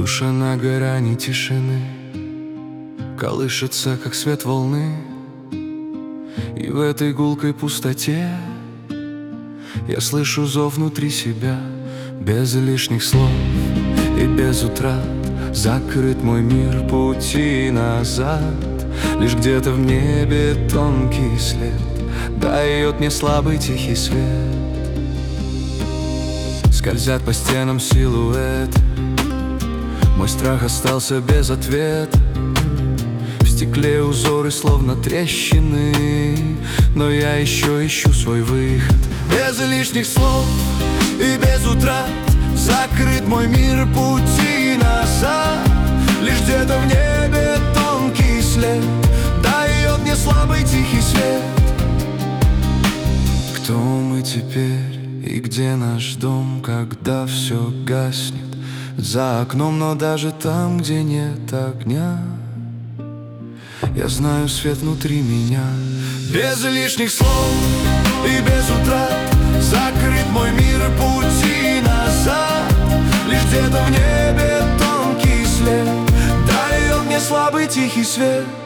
Душа на грани тишины колышется, как свет волны. И в этой гулкой пустоте я слышу зов внутри себя. Без лишних слов и без утрат закрыт мой мир, пути назад. Лишь где-то в небе тонкий след дает мне слабый тихий свет. Скользят по стенам силуэт, мой страх остался без ответа. В стекле узоры словно трещины, но я еще ищу свой выход. Без лишних слов и без утрат закрыт мой мир, пути назад. Лишь где-то в небе тонкий след дает мне слабый тихий свет. Кто мы теперь и где наш дом, когда все гаснет за окном? Но даже там, где нет огня, я знаю свет внутри меня. Без лишних слов и без утрат закрыт мой мир, пути назад. Лишь где-то в небе тонкий след дает мне слабый тихий свет.